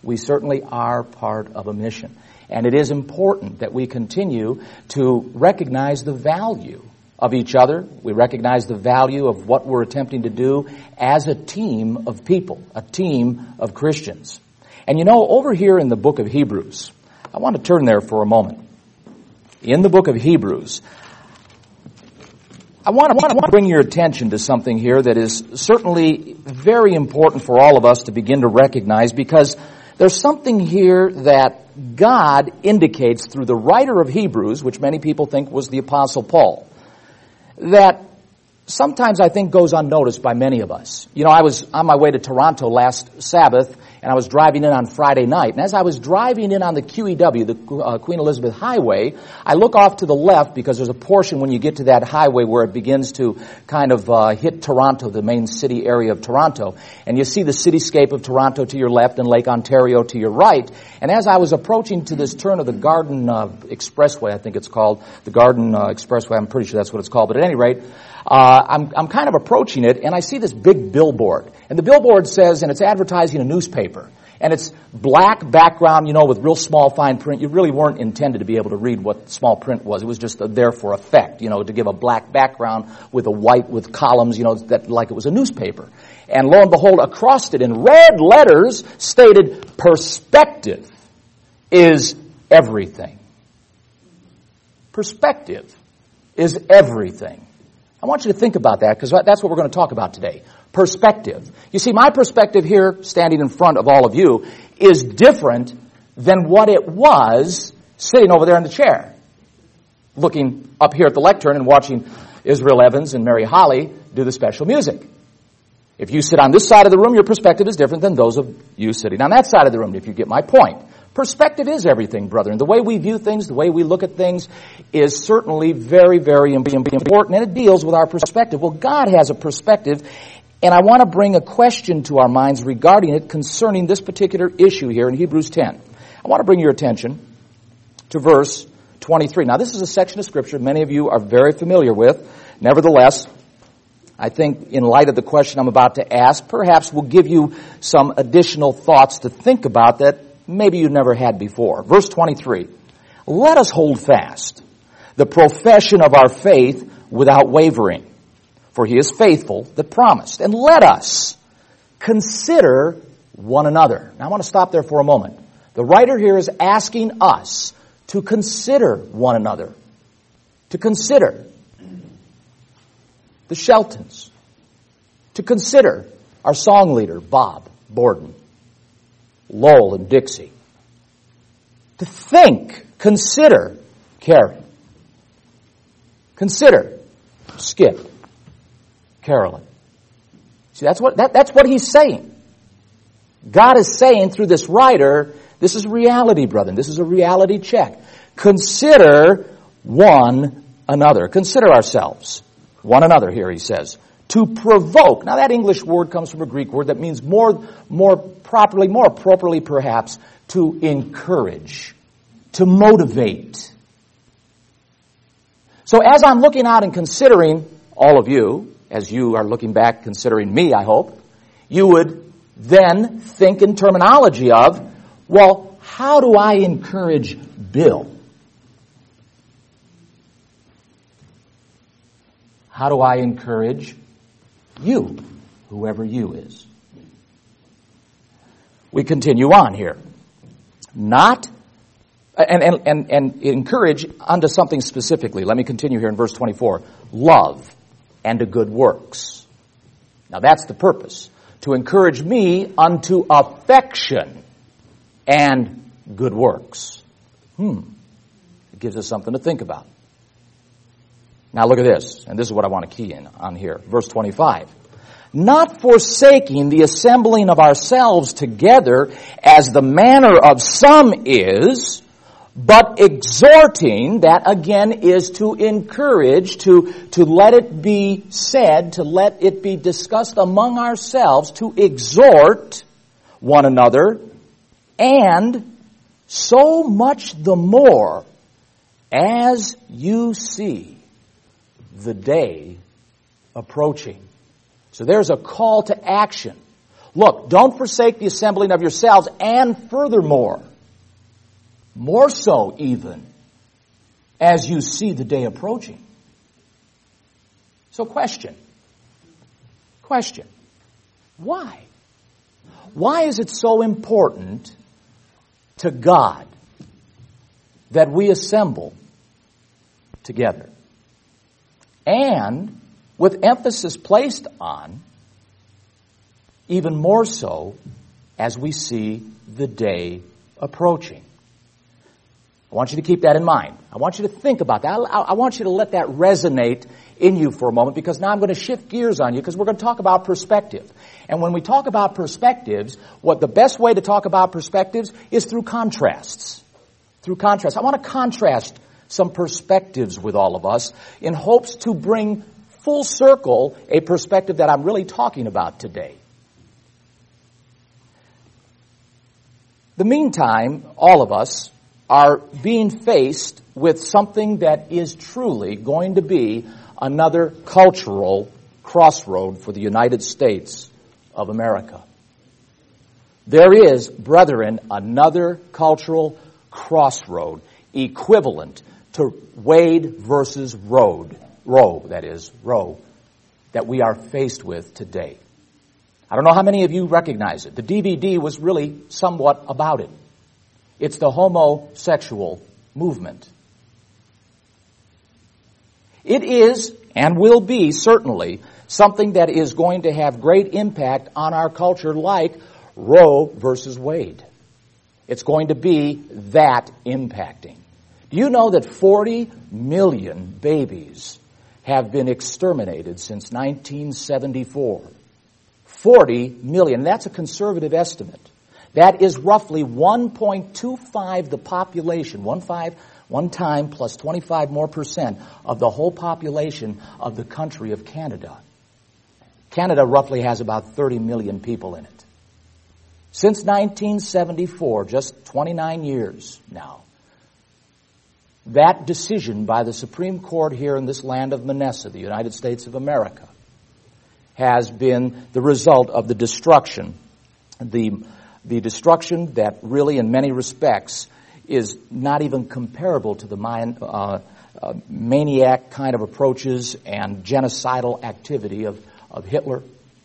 We certainly are part of a mission. And it is important that we continue to recognize the value of each other. We recognize the value of what we're attempting to do as a team of people, a team of Christians. And you know, over here in the book of Hebrews, I want to turn there for a moment. In the book of Hebrews, I want to bring your attention to something here that is certainly very important for all of us to begin to recognize, because there's something here that God indicates through the writer of Hebrews, which many people think was the Apostle Paul, that sometimes I think goes unnoticed by many of us. You know, I was on my way to Toronto last Sabbath, and I was driving in on Friday night. And as I was driving in on the QEW, the Queen Elizabeth Highway, I look off to the left because there's a portion when you get to that highway where it begins to kind of hit Toronto, the main city area of Toronto. And you see the cityscape of Toronto to your left and Lake Ontario to your right. And as I was approaching to this turn of the Garden Expressway, I think it's called, the Garden Expressway, I'm pretty sure that's what it's called, but at any rate, I'm kind of approaching it, and I see this big billboard. And the billboard says, and it's advertising a newspaper. And it's black background, you know, with real small fine print. You really weren't intended to be able to read what small print was. It was just there for effect, you know, to give a black background with a white, with columns, you know, that like it was a newspaper. And lo and behold, across it in red letters stated, "Perspective is everything." Perspective is everything. I want you to think about that, because that's what we're going to talk about today. Perspective. You see, my perspective here, standing in front of all of you, is different than what it was sitting over there in the chair, looking up here at the lectern and watching Israel Evans and Mary Holly do the special music. If you sit on this side of the room, your perspective is different than those of you sitting on that side of the room, if you get my point. Perspective is everything, brethren. The way we view things, the way we look at things is certainly very, very important, and it deals with our perspective. Well, God has a perspective, and I want to bring a question to our minds regarding it concerning this particular issue here in Hebrews 10. I want to bring your attention to verse 23. Now, this is a section of Scripture many of you are very familiar with. Nevertheless, I think in light of the question I'm about to ask, perhaps will give you some additional thoughts to think about that maybe you never had before. Verse 23. Let us hold fast the profession of our faith without wavering, for he is faithful that promised. And let us consider one another. Now I want to stop there for a moment. The writer here is asking us to consider one another. To consider the Sheltons. To consider our song leader, Bob Borden. Lowell and Dixie. To think, consider Karen. Consider Skip, Carolyn. See, that's what he's saying. God is saying through this writer, this is reality, brethren. This is a reality check. Consider one another. Consider ourselves. One another here, he says. To provoke. Now that English word comes from a Greek word that means more appropriately perhaps, to encourage, to motivate. So as I'm looking out and considering all of you, as you are looking back considering me, I hope, you would then think in terminology of, well, how do I encourage Bill? How do I encourage you, whoever you is? We continue on here. Not, and encourage unto something specifically. Let me continue here in verse 24. Love and to good works. Now that's the purpose. To encourage me unto affection and good works. It gives us something to think about. Now look at this, and this is what I want to key in on here. Verse 25. Not forsaking the assembling of ourselves together as the manner of some is, but exhorting, that again is to encourage, to let it be said, to let it be discussed among ourselves, to exhort one another, and so much the more as you see the day approaching. So there's a call to action. Look, don't forsake the assembling of yourselves, and furthermore, more so even, as you see the day approaching. So question. Why? Why is it so important to God that we assemble together? And with emphasis placed on, even more so, as we see the day approaching. I want you to keep that in mind. I want you to think about that. I want you to let that resonate in you for a moment, because now I'm going to shift gears on you, because we're going to talk about perspective. And when we talk about perspectives, the best way to talk about perspectives is through contrasts. Through contrast. I want to contrast some perspectives with all of us in hopes to bring full circle a perspective that I'm really talking about today. The meantime, all of us are being faced with something that is truly going to be another cultural crossroad for the United States of America. There is, brethren, another cultural crossroad equivalent to Wade versus Roe, that we are faced with today. I don't know how many of you recognize it. The DVD was really somewhat about it. It's the homosexual movement. It is, and will be, certainly, something that is going to have great impact on our culture, like Roe versus Wade. It's going to be that impacting. Do you know that 40 million babies have been exterminated since 1974? 40 million. That's a conservative estimate. That is roughly 1.25 the population, one time plus 25 more percent of the whole population of the country of Canada. Canada roughly has about 30 million people in it. Since 1974, just 29 years now, that decision by the Supreme Court here in this land of Manasseh, the United States of America, has been the result of the destruction, the destruction that really in many respects is not even comparable to the maniac kind of approaches and genocidal activity of Hitler,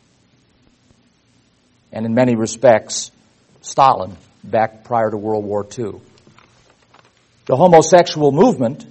and in many respects Stalin back prior to World War II. The homosexual movement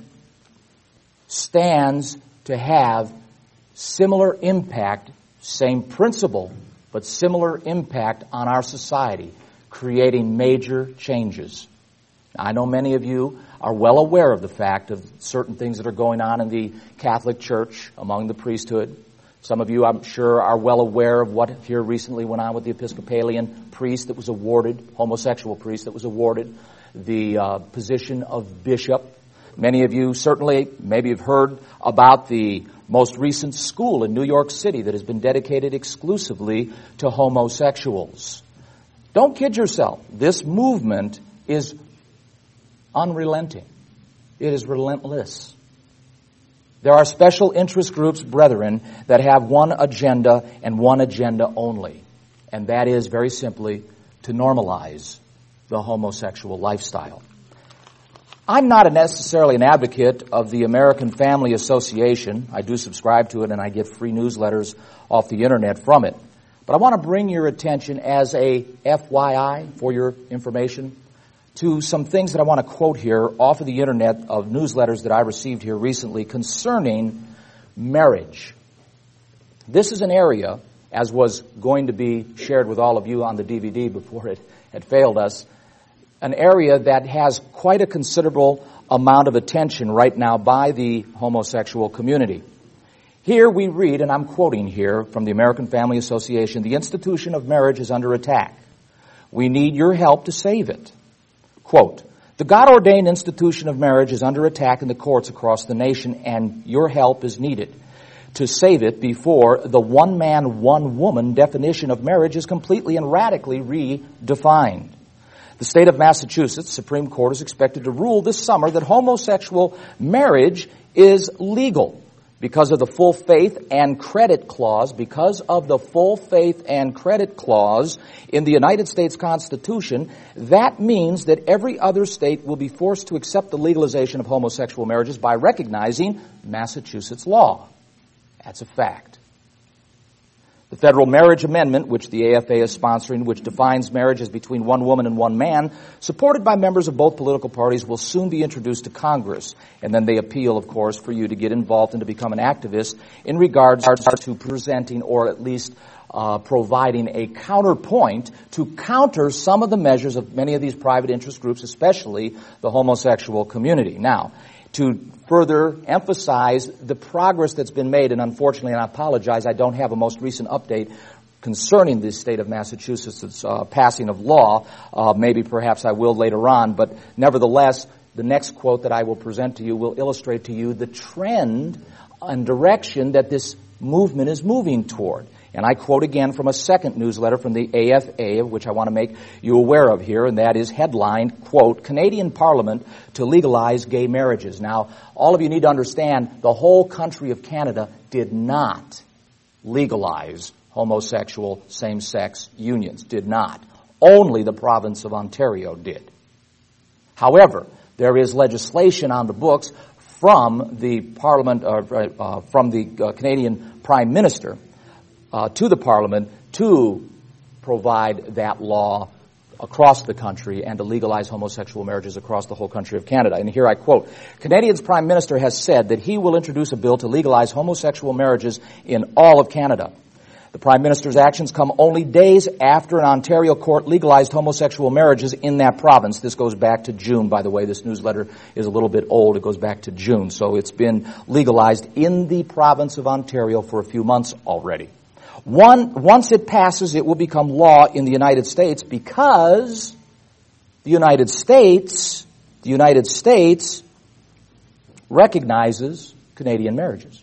stands to have similar impact, same principle, but similar impact on our society, creating major changes. I know many of you are well aware of the fact of certain things that are going on in the Catholic Church among the priesthood. Some of you, I'm sure, are well aware of what here recently went on with the Episcopalian priest that was awarded, homosexual priest that was awarded the position of bishop. Many of you certainly maybe have heard about the most recent school in New York City that has been dedicated exclusively to homosexuals. Don't kid yourself. This movement is unrelenting. It is relentless. There are special interest groups, brethren, that have one agenda and one agenda only. And that is, very simply, to normalize the homosexual lifestyle. I'm not necessarily an advocate of the American Family Association. I do subscribe to it, and I get free newsletters off the internet from it. But I want to bring your attention as a FYI, for your information, to some things that I want to quote here off of the internet of newsletters that I received here recently concerning marriage. This is an area, as was going to be shared with all of you on the DVD before it had failed us, an area that has quite a considerable amount of attention right now by the homosexual community. Here we read, and I'm quoting here from the American Family Association, "The institution of marriage is under attack. We need your help to save it." Quote, "The God-ordained institution of marriage is under attack in the courts across the nation, and your help is needed to save it before the one-man, one-woman definition of marriage is completely and radically redefined. The state of Massachusetts Supreme Court is expected to rule this summer that homosexual marriage is legal. because of the full faith and credit clause, in the United States Constitution, that means that every other state will be forced to accept the legalization of homosexual marriages by recognizing Massachusetts law. That's a fact. The Federal Marriage Amendment, which the AFA is sponsoring, which defines marriage as between one woman and one man, supported by members of both political parties, will soon be introduced to Congress. And then they appeal, of course, for you to get involved and to become an activist in regards to presenting or at least providing a counterpoint to counter some of the measures of many of these private interest groups, especially the homosexual community. Now, to further emphasize the progress that's been made, and unfortunately, and I apologize, I don't have a most recent update concerning the state of Massachusetts' passing of law. Maybe perhaps I will later on, but nevertheless, the next quote that I will present to you will illustrate to you the trend and direction that this movement is moving toward. And I quote again from a second newsletter from the AFA, which I want to make you aware of here, and that is headlined, quote, Canadian Parliament to legalize gay marriages. Now, all of you need to understand, the whole country of Canada did not legalize homosexual same-sex unions. Did not. Only the province of Ontario did. However, there is legislation on the books from the Parliament, from the Canadian Prime Minister, to the Parliament to provide that law across the country and to legalize homosexual marriages across the whole country of Canada. And here I quote, Canadian's Prime Minister has said that he will introduce a bill to legalize homosexual marriages in all of Canada. The Prime Minister's actions come only days after an Ontario court legalized homosexual marriages in that province. This goes back to June, by the way. This newsletter is a little bit old. It goes back to June. So it's been legalized in the province of Ontario for a few months already. Once it passes, it will become law in the United States because the United States recognizes Canadian marriages.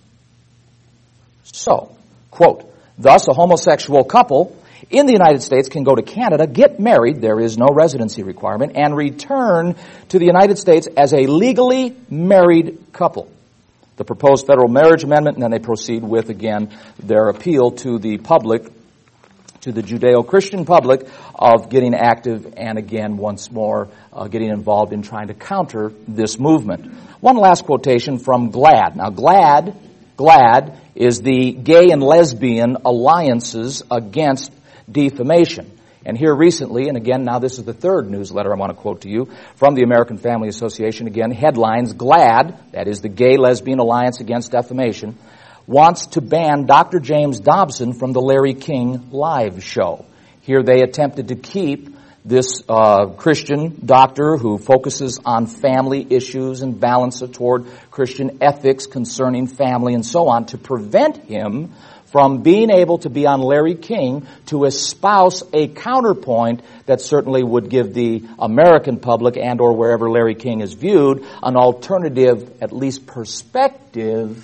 So, quote, thus a homosexual couple in the United States can go to Canada, get married, there is no residency requirement, and return to the United States as a legally married couple. The proposed federal marriage amendment, and then they proceed with, again, their appeal to the public, to the Judeo-Christian public, of getting active and, again, once more, getting involved in trying to counter this movement. One last quotation from GLAAD. Now, GLAAD is the Gay and Lesbian Alliances Against Defamation. And here recently, and again, now this is the third newsletter I want to quote to you, from the American Family Association, again, headlines, GLAAD, that is the Gay Lesbian Alliance Against Defamation, wants to ban Dr. James Dobson from the Larry King live show. Here they attempted to keep this Christian doctor who focuses on family issues and balance it toward Christian ethics concerning family and so on, to prevent him from being able to be on Larry King to espouse a counterpoint that certainly would give the American public and or wherever Larry King is viewed an alternative, at least perspective,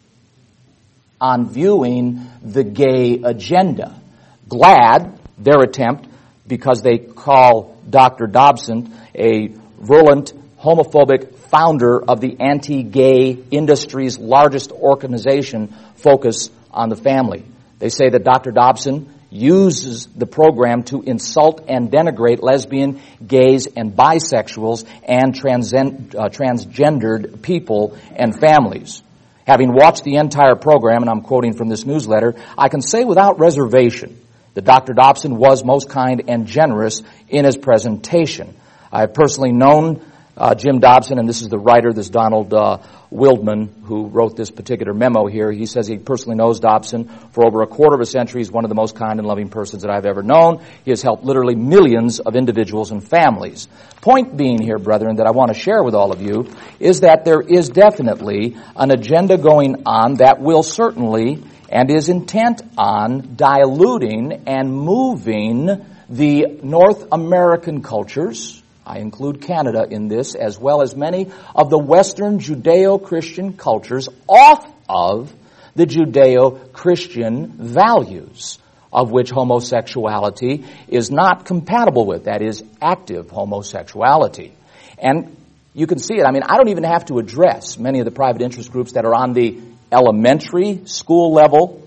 on viewing the gay agenda. GLAAD, their attempt, because they call Dr. Dobson a virulent, homophobic founder of the anti-gay industry's largest organization, Focus on the Family. They say that Dr. Dobson uses the program to insult and denigrate lesbian, gays, and bisexuals and transgendered people and families. Having watched the entire program, and I'm quoting from this newsletter, I can say without reservation that Dr. Dobson was most kind and generous in his presentation. I have personally known Jim Dobson, and this is the writer, this Donald Wildman, who wrote this particular memo here. He says he personally knows Dobson for over a quarter of a century. He's one of the most kind and loving persons that I've ever known. He has helped literally millions of individuals and families. Point being here, brethren, that I want to share with all of you is that there is definitely an agenda going on that will certainly and is intent on diluting and moving the North American cultures, I include Canada in this, as well as many of the Western Judeo-Christian cultures, off of the Judeo-Christian values, of which homosexuality is not compatible with. That is, active homosexuality. And you can see it. I mean, I don't even have to address many of the private interest groups that are on the elementary school level,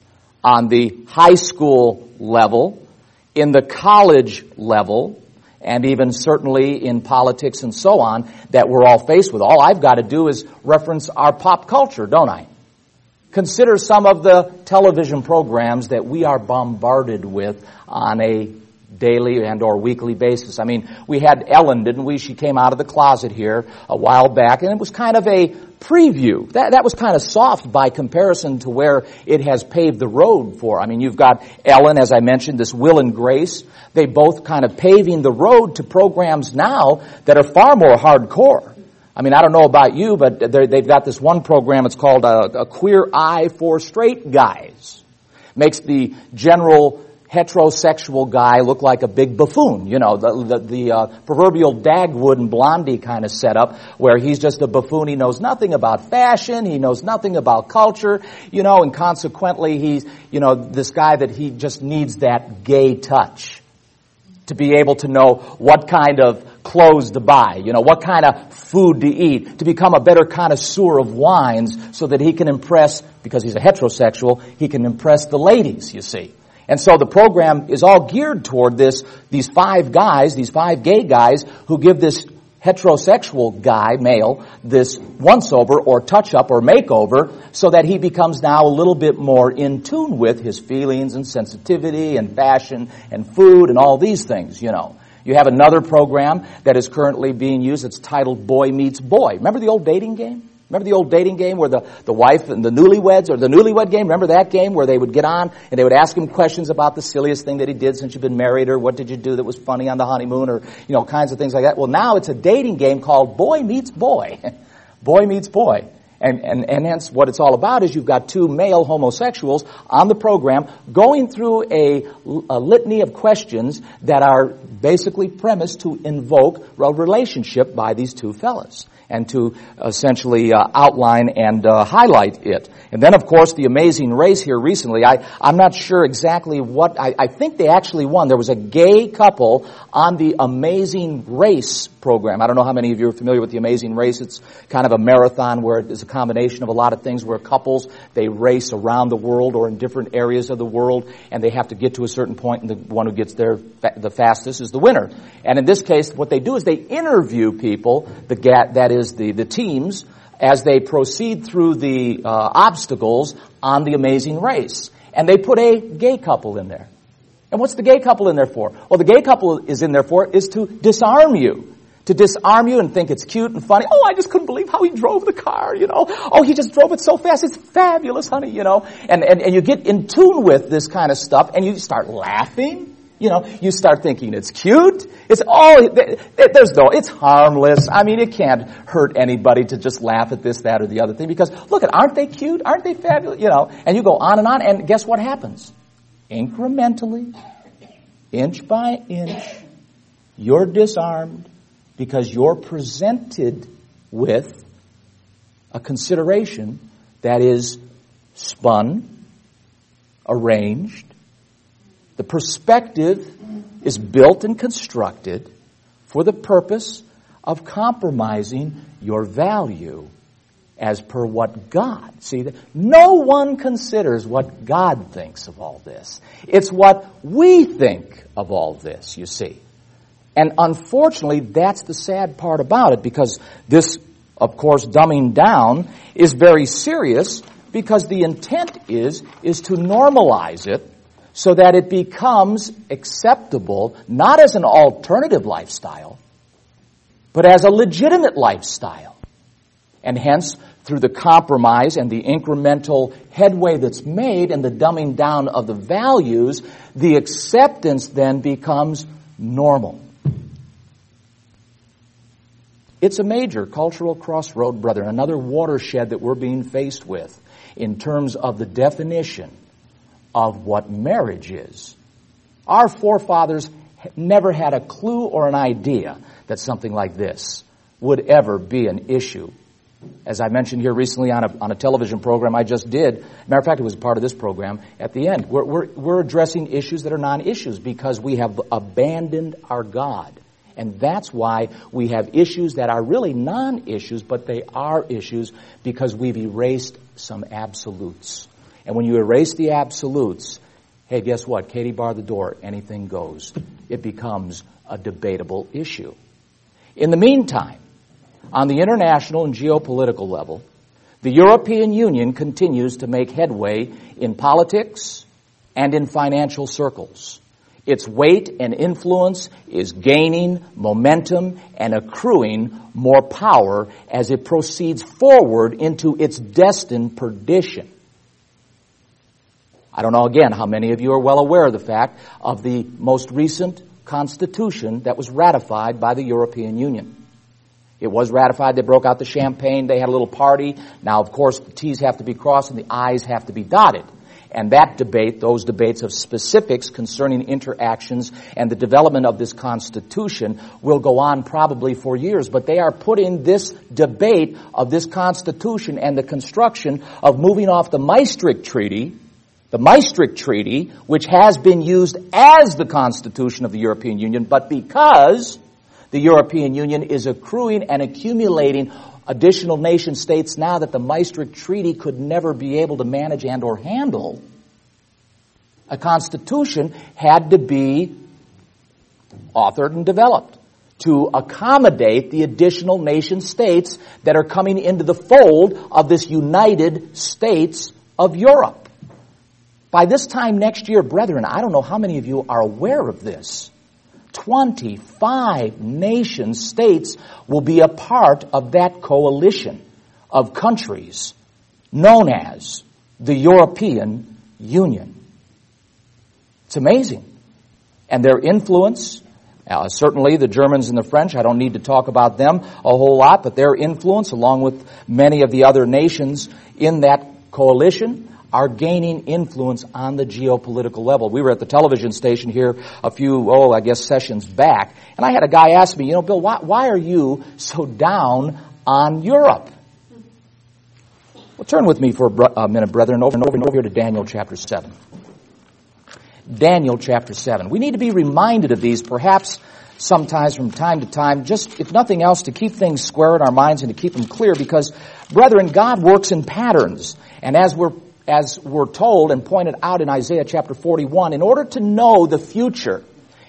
on the high school level, in the college level, and even certainly in politics and so on that we're all faced with. All I've got to do is reference our pop culture, don't I? Consider some of the television programs that we are bombarded with on a daily and or weekly basis. I mean, we had Ellen, didn't we? She came out of the closet here a while back, and it was kind of a preview. That was kind of soft by comparison to where it has paved the road for. I mean, you've got Ellen, as I mentioned, this Will and Grace. They both kind of paving the road to programs now that are far more hardcore. I mean, I don't know about you, but they've got this one program, it's called A Queer Eye for Straight Guys. Makes the general heterosexual guy look like a big buffoon, you know, the proverbial Dagwood and Blondie kind of setup, where he's just a buffoon. He knows nothing about fashion, he knows nothing about culture, you know, and consequently he's, you know, this guy that he just needs that gay touch to be able to know what kind of clothes to buy, you know, what kind of food to eat, to become a better connoisseur of wines so that he can impress, because he's a heterosexual, he can impress the ladies, you see. And so the program is all geared toward these five gay guys who give this heterosexual guy, male, this once-over or touch-up or makeover so that he becomes now a little bit more in tune with his feelings and sensitivity and fashion and food and all these things, you know. You have another program that is currently being used. It's titled Boy Meets Boy. Remember the old dating game? Remember the old dating game where the wife and the newlyweds, or the newlywed game? Remember that game where they would get on and they would ask him questions about the silliest thing that he did since you've been married, or what did you do that was funny on the honeymoon, or, you know, kinds of things like that. Well, now it's a dating game called Boy Meets Boy. Boy Meets Boy. And hence what it's all about is you've got two male homosexuals on the program going through a litany of questions that are basically premised to invoke a relationship by these two fellas, and to essentially outline and highlight it. And then, of course, The Amazing Race here recently. I'm not sure exactly what, I think they actually won. There was a gay couple on The Amazing Race program. I don't know how many of you are familiar with The Amazing Race. It's kind of a marathon where it's a combination of a lot of things where couples, they race around the world or in different areas of the world, and they have to get to a certain point, and the one who gets there the fastest is the winner. And in this case, what they do is they interview people, the teams, as they proceed through the obstacles on The Amazing Race. And they put a gay couple in there. And what's the gay couple in there for? Well, the gay couple is in there for is to disarm you. To disarm you and think it's cute and funny. Oh, I just couldn't believe how he drove the car, you know. Oh, he just drove it so fast. It's fabulous, honey, you know. And you get in tune with this kind of stuff, and you start laughing. You know, you start thinking it's cute. It's harmless. I mean, it can't hurt anybody to just laugh at this, that, or the other thing, because look, aren't they cute? Aren't they fabulous? You know, and you go on, and guess what happens? Incrementally, inch by inch, you're disarmed because you're presented with a consideration that is spun, arranged. The perspective is built and constructed for the purpose of compromising your value as per what God. See, no one considers what God thinks of all this. It's what we think of all this, you see. And unfortunately, that's the sad part about it, because this, of course, dumbing down is very serious, because the intent is to normalize it so that it becomes acceptable, not as an alternative lifestyle, but as a legitimate lifestyle. And hence, through the compromise and the incremental headway that's made and the dumbing down of the values, the acceptance then becomes normal. It's a major cultural crossroad, brethren, another watershed that we're being faced with in terms of the definition of what marriage is. Our forefathers never had a clue or an idea that something like this would ever be an issue. As I mentioned here recently on a television program I just did, matter of fact, it was part of this program at the end. We're addressing issues that are non-issues because we have abandoned our God. And that's why we have issues that are really non-issues, but they are issues because we've erased some absolutes. And when you erase the absolutes, hey, guess what? Katie barred the door. Anything goes. It becomes a debatable issue. In the meantime, on the international and geopolitical level, the European Union continues to make headway in politics and in financial circles. Its weight and influence is gaining momentum and accruing more power as it proceeds forward into its destined perdition. I don't know, again, how many of you are well aware of the fact of the most recent constitution that was ratified by the European Union. It was ratified. They broke out the champagne. They had a little party. Now, of course, the T's have to be crossed and the I's have to be dotted. And that debate, those debates of specifics concerning interactions and the development of this Constitution will go on probably for years. But they are putting this debate of this Constitution and the construction of moving off the Maastricht Treaty, which has been used as the Constitution of the European Union, but because the European Union is accruing and accumulating additional nation states now that the Maastricht Treaty could never be able to manage and or handle, a constitution had to be authored and developed to accommodate the additional nation states that are coming into the fold of this United States of Europe. By this time next year, brethren, I don't know how many of you are aware of this. 25 nation states will be a part of that coalition of countries known as the European Union. It's amazing. And their influence, certainly the Germans and the French, I don't need to talk about them a whole lot, but their influence, along with many of the other nations in that coalition, are gaining influence on the geopolitical level. We were at the television station here a few, sessions back, and I had a guy ask me, Bill, why are you so down on Europe? Well, turn with me for a minute, brethren, over here to Daniel chapter 7. Daniel chapter 7. We need to be reminded of these, perhaps sometimes from time to time, just, if nothing else, to keep things square in our minds and to keep them clear, because, brethren, God works in patterns, and as we're told and pointed out in Isaiah chapter 41, in order to know the future,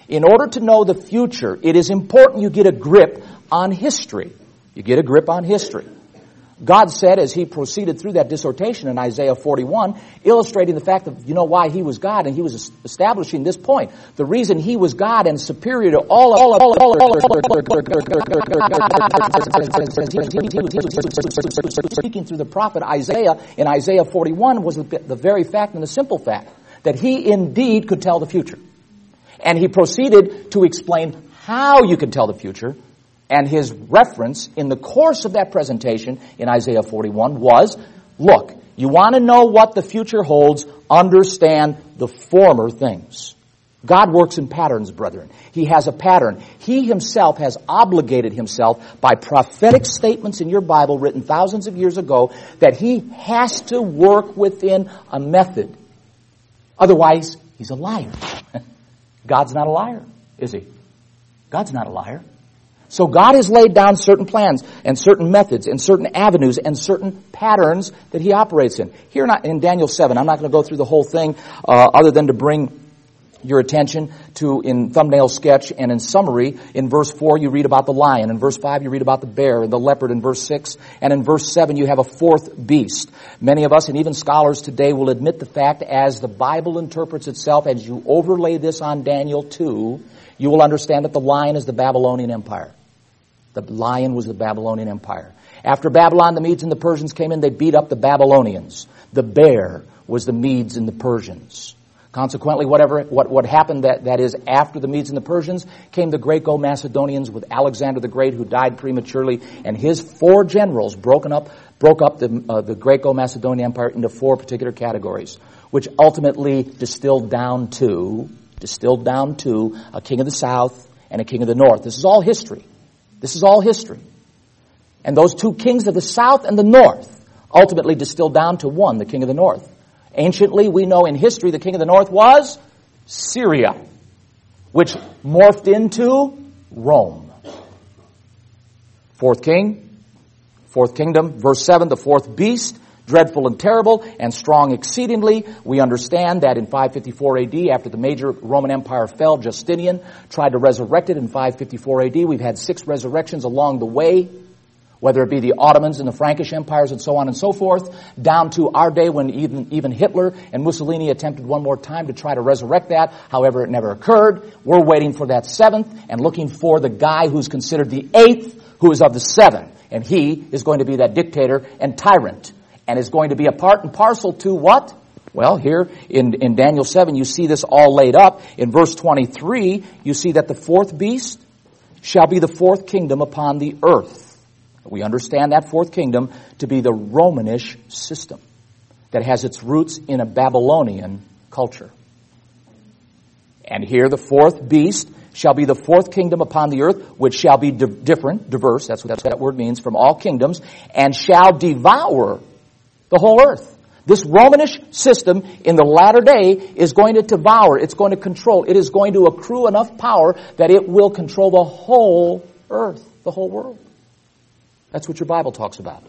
it is important you get a grip on history. You get a grip on history. God said as he proceeded through that dissertation in Isaiah 41, illustrating the fact that why he was God, and he was establishing this point. The reason he was God and superior to all speaking through the prophet Isaiah in Isaiah 41 was the very fact and the simple fact that he indeed could tell the future. And he proceeded to explain how you can tell the future. And his reference in the course of that presentation in Isaiah 41 was, look, you want to know what the future holds, understand the former things. God works in patterns, brethren. He has a pattern. He himself has obligated himself by prophetic statements in your Bible written thousands of years ago that he has to work within a method. Otherwise, he's a liar. God's not a liar, is he? God's not a liar. So God has laid down certain plans and certain methods and certain avenues and certain patterns that he operates in. Here in Daniel 7, I'm not going to go through the whole thing other than to bring your attention to, in thumbnail sketch and in summary, in verse 4 you read about the lion, in verse 5 you read about the bear and the leopard in verse 6, and in verse 7 you have a fourth beast. Many of us and even scholars today will admit the fact, as the Bible interprets itself, as you overlay this on Daniel 2, you will understand that the lion is the Babylonian Empire. The lion was the Babylonian Empire. After Babylon, the Medes and the Persians came in, they beat up the Babylonians. The bear was the Medes and the Persians. Consequently, what happened that is after the Medes and the Persians came the Greco-Macedonians with Alexander the Great, who died prematurely, and his 4 generals broke up the Greco-Macedonian Empire into 4 particular categories, which ultimately distilled down to a king of the south and a king of the north. This is all history. And those 2 kings of the south and the north ultimately distilled down to one, the king of the north. Anciently, we know in history the king of the north was Syria, which morphed into Rome. Fourth kingdom, verse 7, the fourth beast dreadful and terrible, and strong exceedingly. We understand that in 554 AD, after the major Roman Empire fell, Justinian tried to resurrect it in 554 AD. We've had 6 resurrections along the way, whether it be the Ottomans and the Frankish empires and so on and so forth, down to our day when even Hitler and Mussolini attempted one more time to try to resurrect that. However, it never occurred. We're waiting for that 7th and looking for the guy who's considered the 8th, who is of the 7. And he is going to be that dictator and tyrant, and is going to be a part and parcel to what? Well, here in Daniel 7, you see this all laid up. In verse 23, you see that the 4th beast shall be the 4th kingdom upon the earth. We understand that 4th kingdom to be the Romanish system that has its roots in a Babylonian culture. And here the 4th beast shall be the 4th kingdom upon the earth, which shall be diverse, that's what that word means, from all kingdoms, and shall devour the whole earth. This Romanish system in the latter day is going to devour, it's going to control, it is going to accrue enough power that it will control the whole earth, the whole world. That's what your Bible talks about.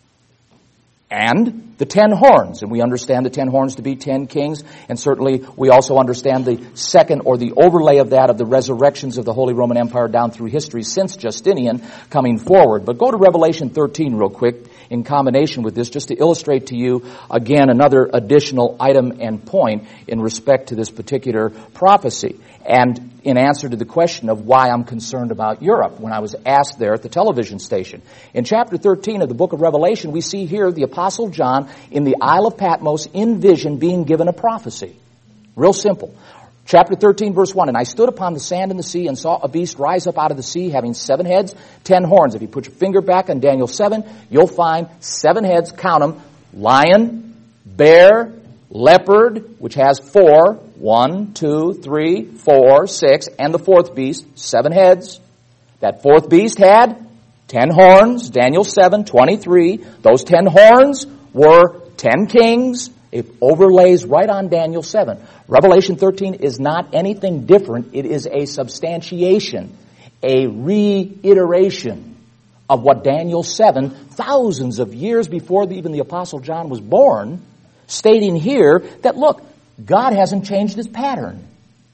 And the 10 horns, and we understand the 10 horns to be 10 kings, and certainly we also understand the second or the overlay of that of the resurrections of the Holy Roman Empire down through history since Justinian coming forward. But go to Revelation 13 real quick in combination with this just to illustrate to you again another additional item and point in respect to this particular prophecy. And in answer to the question of why I'm concerned about Europe when I was asked there at the television station. In chapter 13 of the book of Revelation, we see here the Apostle John in the Isle of Patmos in vision being given a prophecy. Real simple. Chapter 13, verse 1, and I stood upon the sand in the sea and saw a beast rise up out of the sea having 7 heads, 10 horns. If you put your finger back on Daniel 7, you'll find 7 heads, count them, lion, bear, leopard, which has 4, 1, 2, 3, 4, 6, and the 4th beast, 7 heads. That 4th beast had 10 horns, Daniel 7, 23. Those 10 horns were 10 kings. It overlays right on Daniel 7. Revelation 13 is not anything different. It is a substantiation, a reiteration of what Daniel 7, thousands of years before even the Apostle John was born, stating here that, look, God hasn't changed his pattern.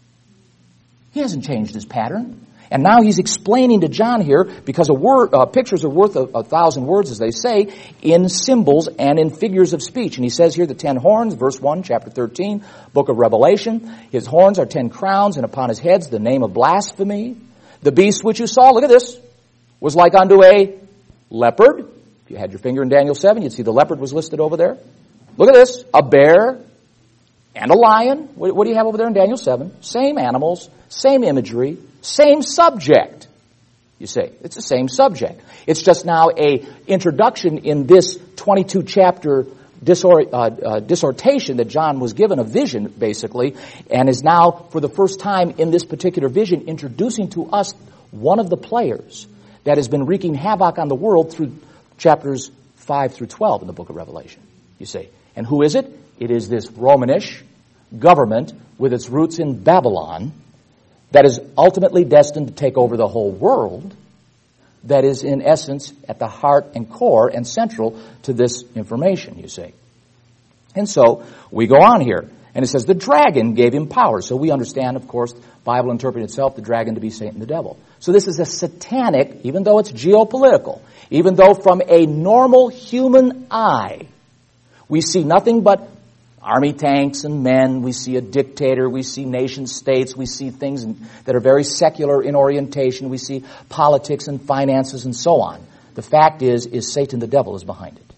He hasn't changed his pattern. And now he's explaining to John here, because pictures are worth 1,000 words, as they say, in symbols and in figures of speech. And he says here the 10 horns, verse 1, chapter 13, book of Revelation. His horns are 10 crowns, and upon his heads the name of blasphemy. The beast which you saw, look at this, was like unto a leopard. If you had your finger in Daniel 7, you'd see the leopard was listed over there. Look at this, a bear and a lion. What do you have over there in Daniel 7? Same animals, same imagery, same subject. You see, it's the same subject. It's just now a introduction in this 22 chapter dissertation that John was given, a vision basically, and is now for the first time in this particular vision introducing to us one of the players that has been wreaking havoc on the world through chapters 5 through 12 in the book of Revelation. You see. And who is it? It is this Romanish government with its roots in Babylon that is ultimately destined to take over the whole world, that is in essence at the heart and core and central to this information, you see. And so we go on here. And it says the dragon gave him power. So we understand, of course, Bible interpreting itself, the dragon to be Satan the devil. So this is a satanic, even though it's geopolitical, even though from a normal human eye, we see nothing but army tanks and men. We see a dictator. We see nation states. We see things that are very secular in orientation. We see politics and finances and so on. The fact is Satan the devil is behind it.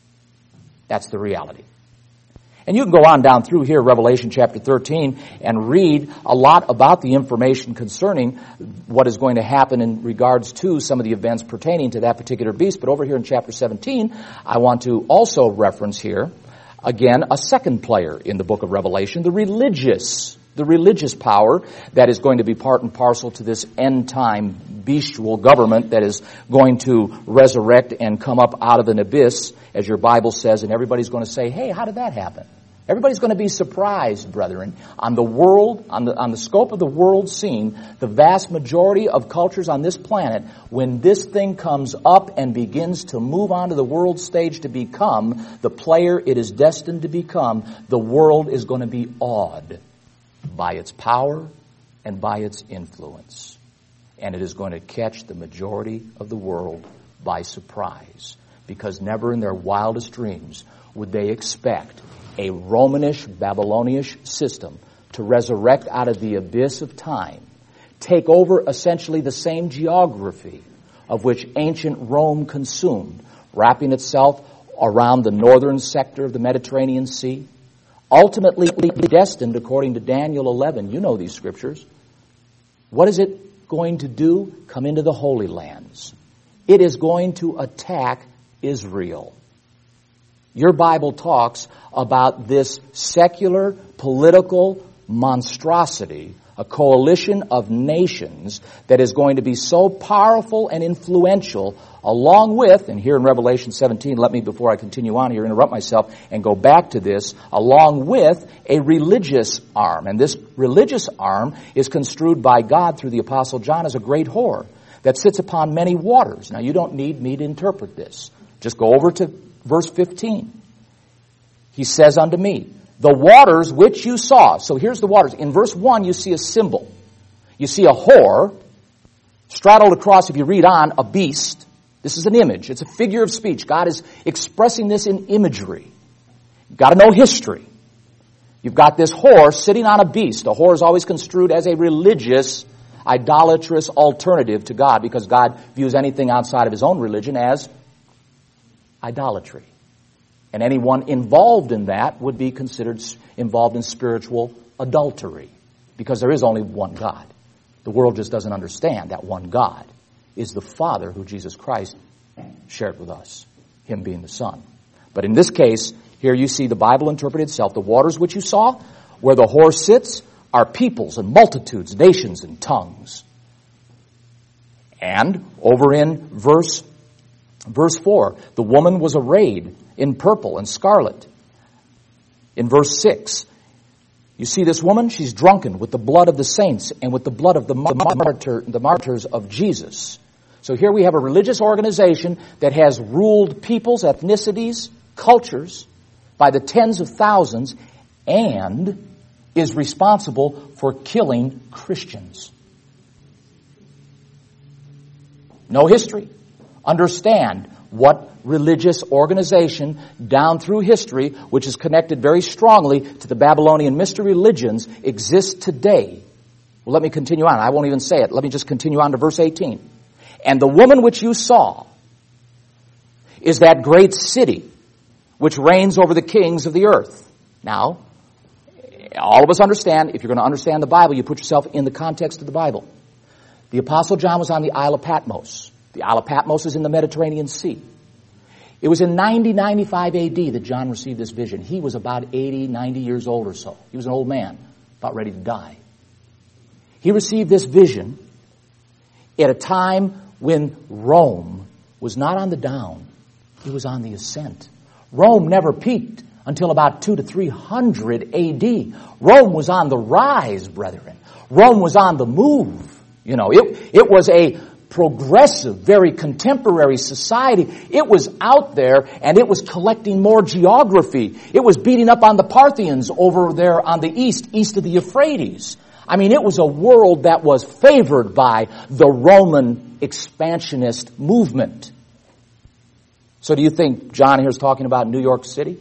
That's the reality. And you can go on down through here, Revelation chapter 13, and read a lot about the information concerning what is going to happen in regards to some of the events pertaining to that particular beast. But over here in chapter 17, I want to also reference here, again, a second player in the book of Revelation, the religious power that is going to be part and parcel to this end-time bestial government that is going to resurrect and come up out of an abyss, as your Bible says, and everybody's going to say, hey, how did that happen? Everybody's going to be surprised, brethren, on the world, on the scope of the world scene, the vast majority of cultures on this planet, when this thing comes up and begins to move onto the world stage to become the player it is destined to become, the world is going to be awed by its power and by its influence. And it is going to catch the majority of the world by surprise, because never in their wildest dreams would they expect a Romanish, Babylonish system to resurrect out of the abyss of time, take over essentially the same geography of which ancient Rome consumed, wrapping itself around the northern sector of the Mediterranean Sea, ultimately destined, according to Daniel 11, you know these scriptures. What is it going to do? Come into the Holy Lands. It is going to attack Israel. Your Bible talks about this secular political monstrosity, a coalition of nations that is going to be so powerful and influential, along with, and here in Revelation 17, let me, before I continue on here, interrupt myself and go back to this, along with a religious arm. And this religious arm is construed by God through the Apostle John as a great whore that sits upon many waters. Now, you don't need me to interpret this. Just go over to verse 15. He says unto me, the waters which you saw. So here's the waters. In verse 1, you see a symbol. You see a whore, straddled across, if you read on, a beast. This is an image. It's a figure of speech. God is expressing this in imagery. You've got to know history. You've got this whore sitting on a beast. A whore is always construed as a religious, idolatrous alternative to God, because God views anything outside of his own religion as idolatry. And anyone involved in that would be considered involved in spiritual adultery, because there is only one God. The world just doesn't understand that one God is the Father who Jesus Christ shared with us, him being the Son. But in this case, here you see the Bible interpret itself. The waters which you saw, where the whore sits, are peoples and multitudes, nations and tongues. And over in verse 4, the woman was arrayed in purple and scarlet. In verse 6, you see this woman, she's drunken with the blood of the saints and with the blood of the martyrs of Jesus. So here we have a religious organization that has ruled peoples, ethnicities, cultures by the tens of thousands, and is responsible for killing Christians. No history. Understand what religious organization down through history, which is connected very strongly to the Babylonian mystery religions, exists today. Well, let me continue on. I won't even say it. Let me just continue on to verse 18. And the woman which you saw is that great city which reigns over the kings of the earth. Now, all of us understand, if you're going to understand the Bible, you put yourself in the context of the Bible. The Apostle John was on the Isle of Patmos. The Isle of Patmos is in the Mediterranean Sea. It was in 95 AD that John received this vision. He was about 80, 90 years old or so. He was an old man, about ready to die. He received this vision at a time when Rome was not on the down. It was on the ascent. Rome never peaked until about 200 to 300 AD. Rome was on the rise, brethren. Rome was on the move. You know, it was a progressive, very contemporary society. It was out there, and it was collecting more geography. It was beating up on the Parthians over there on the east of the Euphrates. I mean, it was a world that was favored by the Roman expansionist movement. So do you think John here is talking about New York City?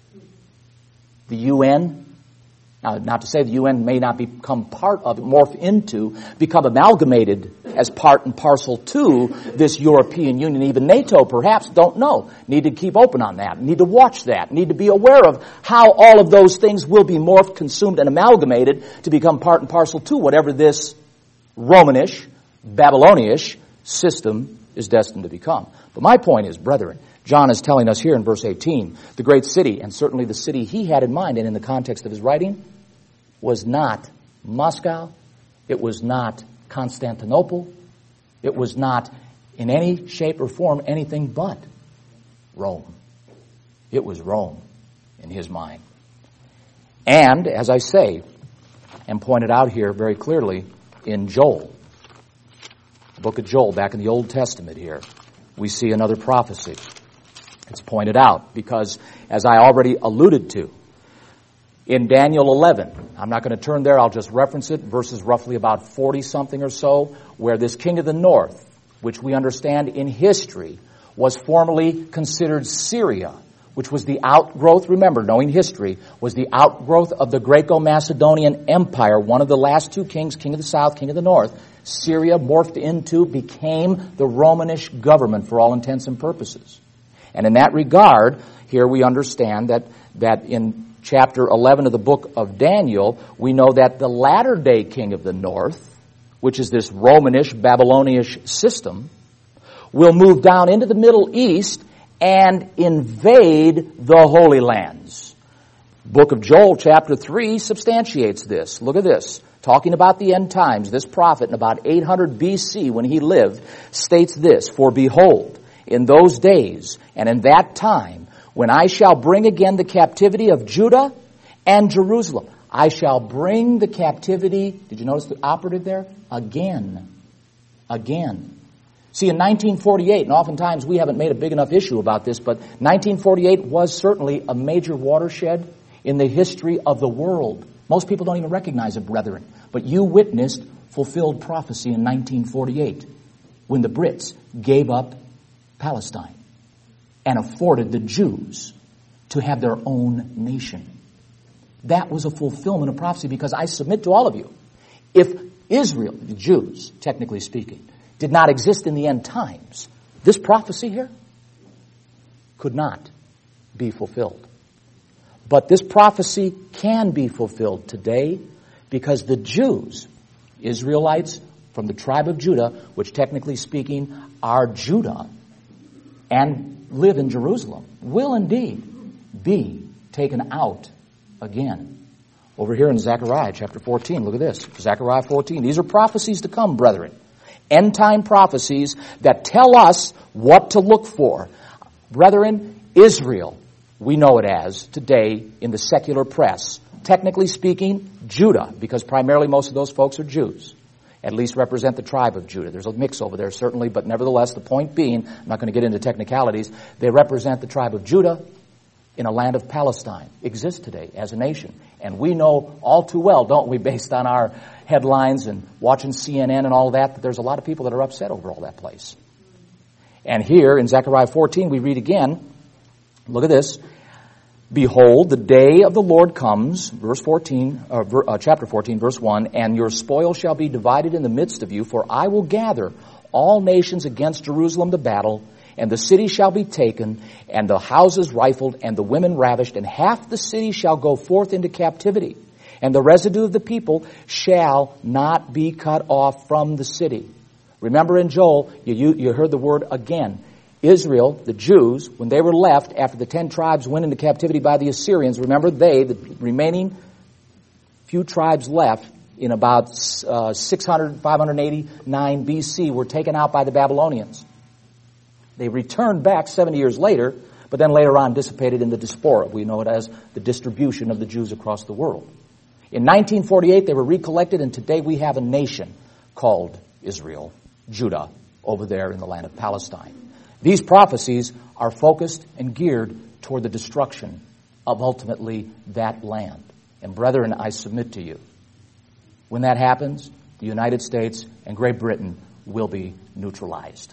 The UN? Now, not to say the UN may not become part of it, morph into, become amalgamated as part and parcel to this European Union, even NATO perhaps, don't know. Need to keep open on that. Need to watch that. Need to be aware of how all of those things will be morphed, consumed, and amalgamated to become part and parcel to whatever this Romanish, Babylonish system is destined to become. But my point is, brethren, John is telling us here in verse 18, the great city, and certainly the city he had in mind and in the context of his writing, was not Moscow, it was not Constantinople, it was not in any shape or form anything but Rome. It was Rome in his mind. And, as I say, and pointed out here very clearly in Joel, the book of Joel, back in the Old Testament here, we see another prophecy. It's pointed out because, as I already alluded to, in Daniel 11, I'm not going to turn there, I'll just reference it, verses roughly about 40-something or so, where this king of the north, which we understand in history, was formerly considered Syria, which was the outgrowth, remember, knowing history, was the outgrowth of the Greco-Macedonian Empire, one of the last two kings, king of the south, king of the north. Syria morphed into, became the Romanish government for all intents and purposes. And in that regard, here we understand that in chapter 11 of the book of Daniel, we know that the latter-day king of the north, which is this Romanish, Babylonish system, will move down into the Middle East and invade the Holy Lands. Book of Joel, chapter 3, substantiates this. Look at this. Talking about the end times, this prophet in about 800 BC, when he lived, states this, "For behold, in those days and in that time, when I shall bring again the captivity of Judah and Jerusalem." I shall bring the captivity, did you notice the operative there? Again. See, in 1948, and oftentimes we haven't made a big enough issue about this, but 1948 was certainly a major watershed in the history of the world. Most people don't even recognize it, brethren. But you witnessed fulfilled prophecy in 1948 when the Brits gave up Palestine and afforded the Jews to have their own nation. That was a fulfillment of prophecy, because I submit to all of you, if Israel, the Jews, technically speaking, did not exist in the end times, this prophecy here could not be fulfilled. But this prophecy can be fulfilled today because the Jews, Israelites from the tribe of Judah, which technically speaking are Judah and live in Jerusalem, will indeed be taken out again. Over here in Zechariah chapter 14, look at this. Zechariah 14. These are prophecies to come, brethren. End-time prophecies that tell us what to look for. Brethren, Israel, we know it as today in the secular press. Technically speaking, Judah, because primarily most of those folks are Jews, at least represent the tribe of Judah. There's a mix over there, certainly, but nevertheless, the point being, I'm not going to get into technicalities, they represent the tribe of Judah in a land of Palestine, exists today as a nation. And we know all too well, don't we, based on our headlines and watching CNN and all that there's a lot of people that are upset over all that place. And here in Zechariah 14, we read again, look at this, "Behold, the day of the Lord comes," chapter 14, verse 1, "and your spoil shall be divided in the midst of you, for I will gather all nations against Jerusalem to battle, and the city shall be taken, and the houses rifled, and the women ravished, and half the city shall go forth into captivity, and the residue of the people shall not be cut off from the city." Remember in Joel, you heard the word again. Israel, the Jews, when they were left after the 10 tribes went into captivity by the Assyrians, remember the remaining few tribes left in about 589 BC were taken out by the Babylonians. They returned back 70 years later, but then later on dissipated in the diaspora. We know it as the distribution of the Jews across the world. In 1948, they were recollected, and today we have a nation called Israel, Judah, over there in the land of Palestine. These prophecies are focused and geared toward the destruction of ultimately that land. And brethren, I submit to you, when that happens, the United States and Great Britain will be neutralized.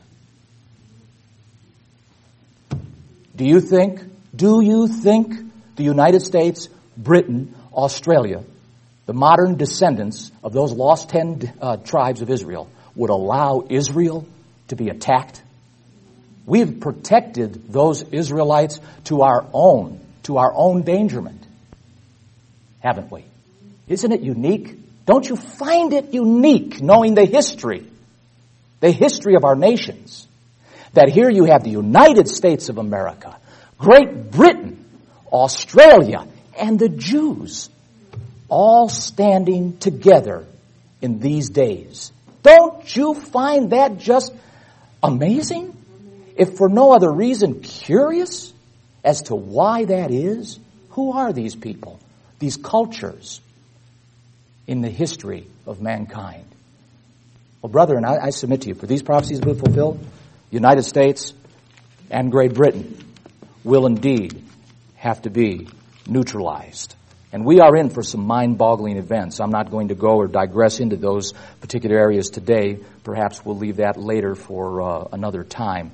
Do you think the United States, Britain, Australia, the modern descendants of those lost 10 tribes of Israel, would allow Israel to be attacked? We've protected those Israelites to our own endangerment, haven't we? Isn't it unique? Don't you find it unique, knowing the history of our nations, that here you have the United States of America, Great Britain, Australia, and the Jews all standing together in these days? Don't you find that just amazing? If for no other reason, curious as to why that is? Who are these people? these cultures in the history of mankind. Well, brethren, I submit to you, for these prophecies to be fulfilled, the United States and Great Britain will indeed have to be neutralized. And we are in for some mind-boggling events. I'm not going to go or digress into those particular areas today. Perhaps we'll leave that later for another time.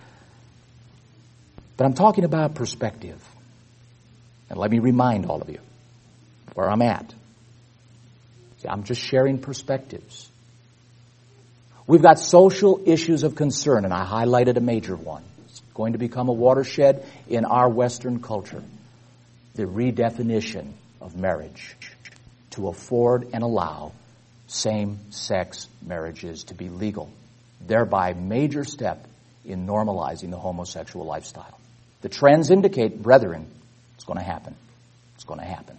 But I'm talking about perspective. And let me remind all of you where I'm at. See, I'm just sharing perspectives. We've got social issues of concern, and I highlighted a major one. It's going to become a watershed in our Western culture. The redefinition of marriage to afford and allow same-sex marriages to be legal, thereby major step in normalizing the homosexual lifestyle. The trends indicate, brethren, it's going to happen. It's going to happen.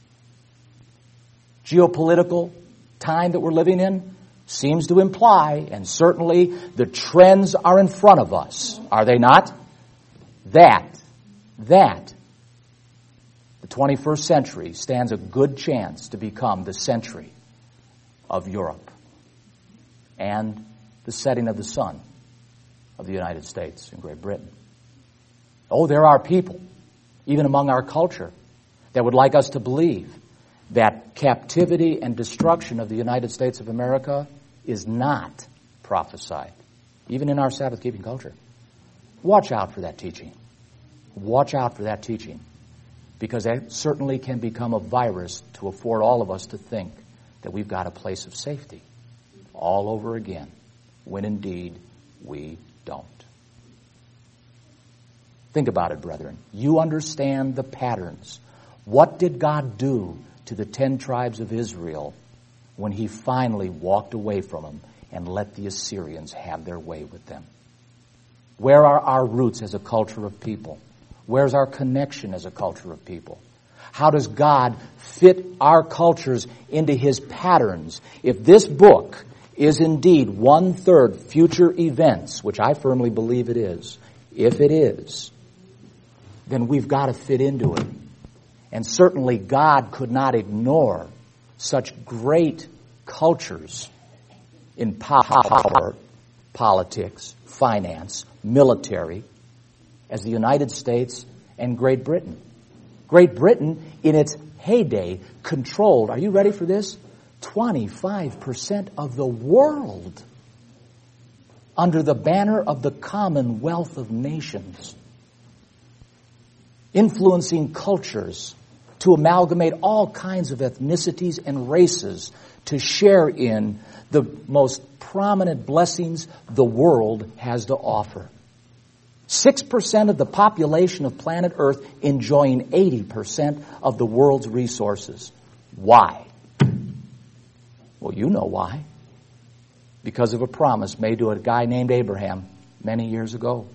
Geopolitical time that we're living in seems to imply, and certainly the trends are in front of us, are they not? That the 21st century stands a good chance to become the century of Europe and the setting of the sun of the United States and Great Britain. Oh, there are people, even among our culture, that would like us to believe that captivity and destruction of the United States of America is not prophesied, even in our Sabbath-keeping culture. Watch out for that teaching. Watch out for that teaching, because that certainly can become a virus to afford all of us to think that we've got a place of safety all over again, when indeed we don't. Think about it, brethren. You understand the patterns. What did God do to the 10 tribes of Israel when He finally walked away from them and let the Assyrians have their way with them? Where are our roots as a culture of people? Where's our connection as a culture of people? How does God fit our cultures into His patterns? If this book is indeed 1/3 future events, which I firmly believe it is, if it is, then we've got to fit into it. And certainly God could not ignore such great cultures in power, politics, finance, military, as the United States and Great Britain. Great Britain, in its heyday, controlled, are you ready for this? 25% of the world under the banner of the Commonwealth of Nations, influencing cultures to amalgamate all kinds of ethnicities and races to share in the most prominent blessings the world has to offer. 6% of the population of planet Earth enjoying 80% of the world's resources. Why? Well, you know why. Because of a promise made to a guy named Abraham many years ago.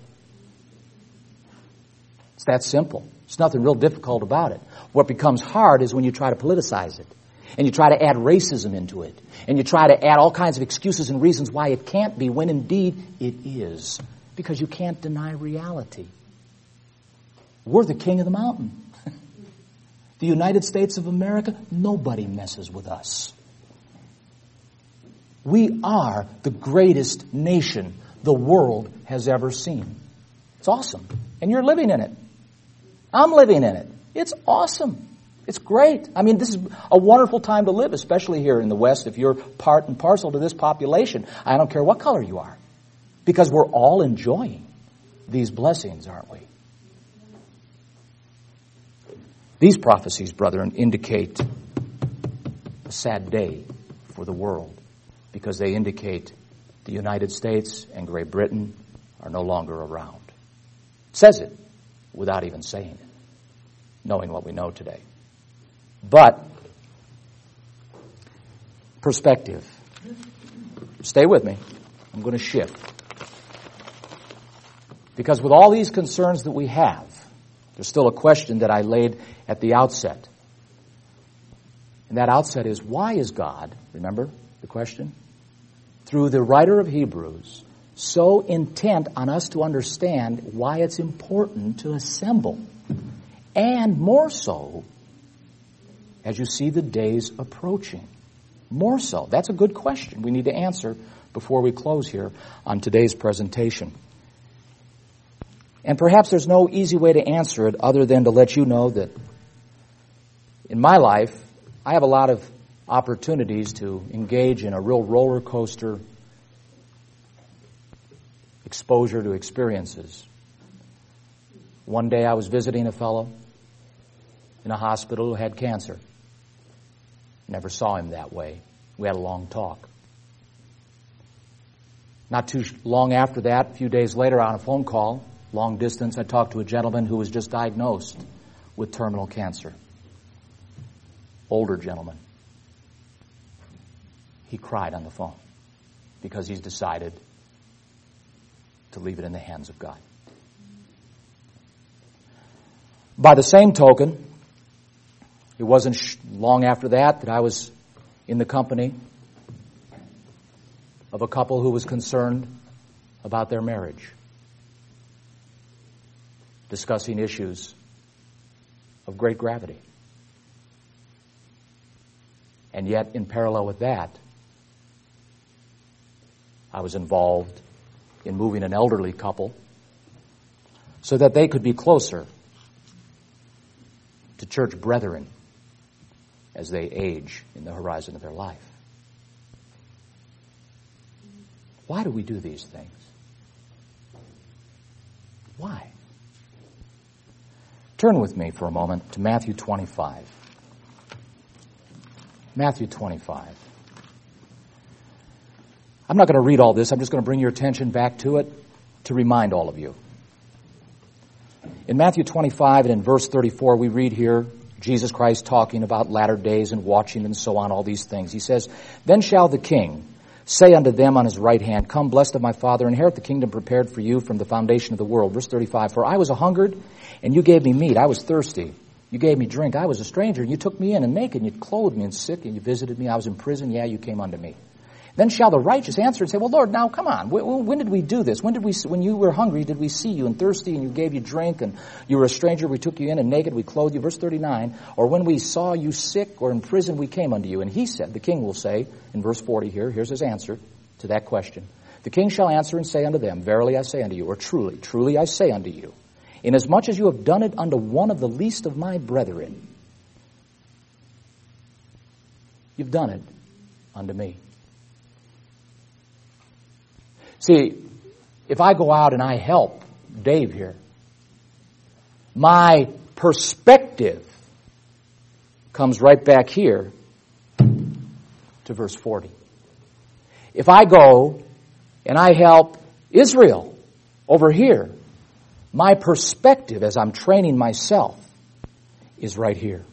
It's that simple. There's nothing real difficult about it. What becomes hard is when you try to politicize it, and you try to add racism into it, and you try to add all kinds of excuses and reasons why it can't be, when indeed it is. Because you can't deny reality. We're the king of the mountain. The United States of America, nobody messes with us. We are the greatest nation the world has ever seen. It's awesome. And you're living in it. I'm living in it. It's awesome. It's great. I mean, this is a wonderful time to live, especially here in the West, if you're part and parcel to this population. I don't care what color you are, because we're all enjoying these blessings, aren't we? These prophecies, brethren, indicate a sad day for the world, because they indicate the United States and Great Britain are no longer around. It says it without even saying it, knowing what we know today. But perspective. Stay with me. I'm going to shift. Because with all these concerns that we have, there's still a question that I laid at the outset. And that outset is, why is God, remember the question, through the writer of Hebrews, so intent on us to understand why it's important to assemble? And more so, as you see the days approaching? More so. That's a good question we need to answer before we close here on today's presentation. And perhaps there's no easy way to answer it other than to let you know that in my life, I have a lot of opportunities to engage in a real roller coaster exposure to experiences. One day I was visiting a fellow in a hospital who had cancer. Never saw him that way. We had a long talk. Not too long after that, a few days later on a phone call, long distance, I talked to a gentleman who was just diagnosed with terminal cancer. Older gentleman. He cried on the phone because he's decided to leave it in the hands of God. By the same token, it wasn't long after that I was in the company of a couple who was concerned about their marriage, discussing issues of great gravity. And yet, in parallel with that, I was involved in moving an elderly couple so that they could be closer to church brethren as they age in the horizon of their life. Why do we do these things? Why? Turn with me for a moment to Matthew 25. Matthew 25. I'm not going to read all this. I'm just going to bring your attention back to it to remind all of you. In Matthew 25 and in verse 34, we read here Jesus Christ talking about latter days and watching and so on, all these things. He says, "Then shall the king say unto them on his right hand, Come, blessed of my Father, inherit the kingdom prepared for you from the foundation of the world." Verse 35, "For I was a hungered, and you gave me meat. I was thirsty. You gave me drink. I was a stranger, and you took me in, and naked, and you clothed me, and sick, and you visited me. I was in prison. Yeah, you came unto me. Then shall the righteous answer and say, Well, Lord, now come on. When did we do this? When you were hungry, did we see you, and thirsty, and you gave you drink, and you were a stranger, we took you in, and naked, we clothed you?" Verse 39, "Or when we saw you sick or in prison, we came unto you." And he said, the king will say, in verse 40 here, here's his answer to that question. "The king shall answer and say unto them, Verily I say unto you," or truly, truly I say unto you, "inasmuch as you have done it unto one of the least of my brethren, you've done it unto me." See, if I go out and I help Dave here, my perspective comes right back here to verse 40. If I go and I help Israel over here, my perspective as I'm training myself is right here.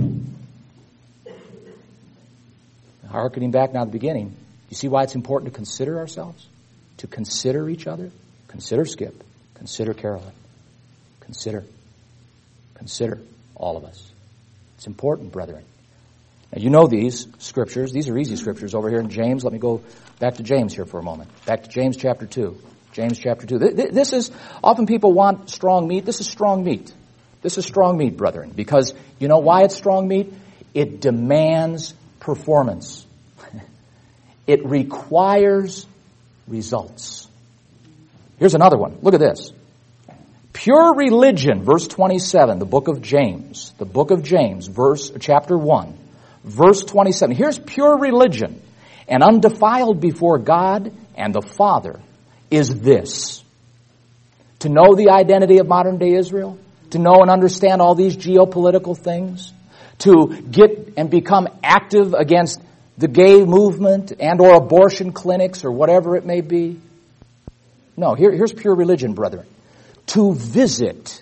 Harkening back now to the beginning, you see why it's important to consider ourselves? To consider each other? Consider Skip. Consider Carolyn. Consider all of us. It's important, brethren. Now, you know these scriptures. These are easy scriptures over here in James. Let me go back to James here for a moment. Back to James chapter 2. James chapter 2. This is, often people want strong meat. This is strong meat. This is strong meat, brethren. Because you know why it's strong meat? It demands performance. It requires results. Here's another one. Look at this. Pure religion, verse 27, the book of James, chapter 1, verse 27. Here's pure religion, and undefiled before God and the Father is this: to know the identity of modern day Israel, to know and understand all these geopolitical things, to get and become active against the gay movement and or abortion clinics or whatever it may be. No, here's pure religion, brethren. To visit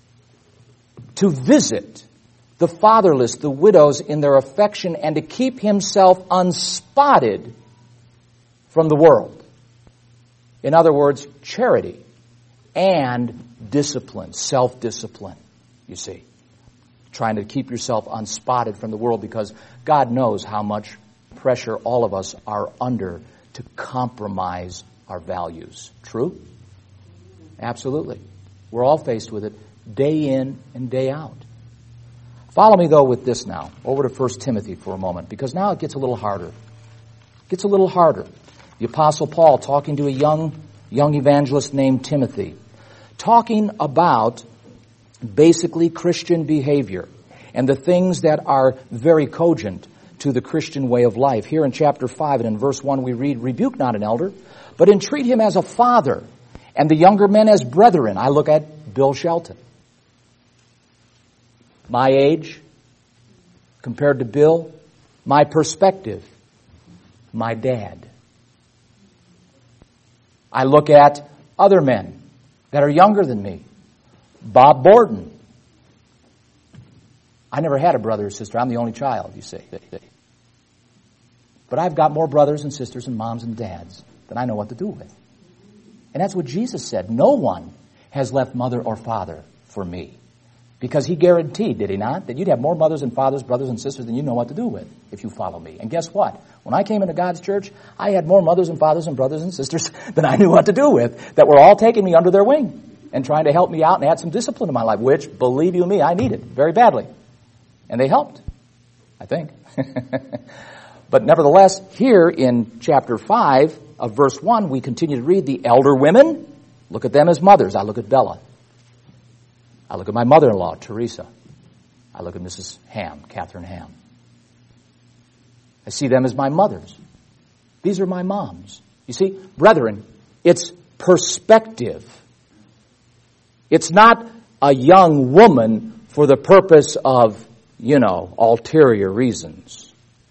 the fatherless, the widows in their affection, and to keep himself unspotted from the world. In other words, charity and discipline, self-discipline, you see. Trying to keep yourself unspotted from the world, because God knows how much pressure all of us are under to compromise our values. True? Absolutely. We're all faced with it day in and day out. Follow me, though, with this now. Over to 1 Timothy for a moment, because now it gets a little harder. It gets a little harder. The Apostle Paul talking to a young evangelist named Timothy, talking about basically Christian behavior and the things that are very cogent to the Christian way of life. Here in chapter 5 and in verse 1 we read, "Rebuke not an elder, but entreat him as a father, and the younger men as brethren." I look at Bill Shelton. My age compared to Bill, my perspective, my dad. I look at other men that are younger than me. Bob Borden. I never had a brother or sister. I'm the only child, you see. But I've got more brothers and sisters and moms and dads than I know what to do with. And that's what Jesus said. No one has left mother or father for me. Because he guaranteed, did he not, that you'd have more mothers and fathers, brothers and sisters than you know what to do with if you follow me. And guess what? When I came into God's church, I had more mothers and fathers and brothers and sisters than I knew what to do with, that were all taking me under their wing and trying to help me out and add some discipline to my life, which, believe you me, I needed very badly. And they helped, I think. But nevertheless, here in chapter 5 of verse 1, we continue to read the elder women. Look at them as mothers. I look at Bella. I look at my mother-in-law, Teresa. I look at Mrs. Ham, Catherine Ham. I see them as my mothers. These are my moms. You see, brethren, it's perspective. It's not a young woman for the purpose of, ulterior reasons.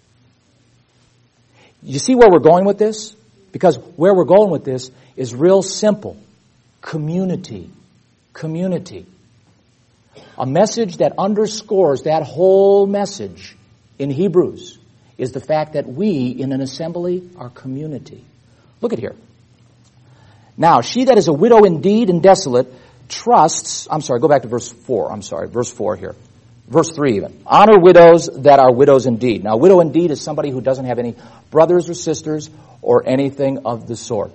You see where we're going with this? Because where we're going with this is real simple. Community. Community. A message that underscores that whole message in Hebrews is the fact that we in an assembly are community. Look at here. Now, she that is a widow indeed and desolate trusts, go back to verse 4. Verse 4 here. Verse 3 even. Honor widows that are widows indeed. Now, widow indeed is somebody who doesn't have any brothers or sisters or anything of the sort.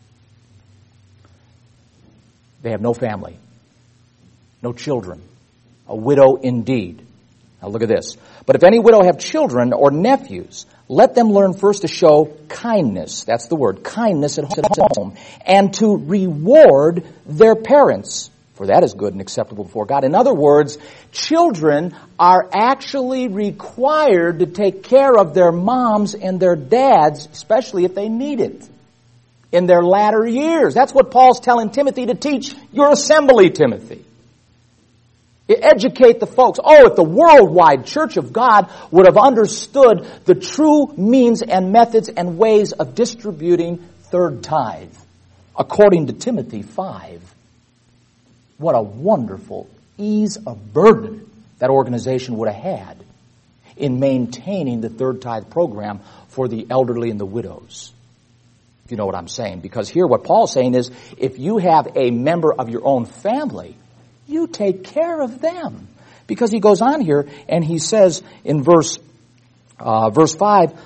They have no family, no children. A widow indeed. Now look at this. But if any widow have children or nephews, let them learn first to show kindness. That's the word, kindness at home. And to reward their parents. For that is good and acceptable before God. In other words, children are actually required to take care of their moms and their dads, especially if they need it, in their latter years. That's what Paul's telling Timothy to teach your assembly, Timothy. Educate the folks. Oh, if the worldwide Church of God would have understood the true means and methods and ways of distributing third tithe, according to Timothy 5. What a wonderful ease of burden that organization would have had in maintaining the third tithe program for the elderly and the widows. If you know what I'm saying. Because here what Paul's saying is, if you have a member of your own family, you take care of them. Because he goes on here and he says in verse 16,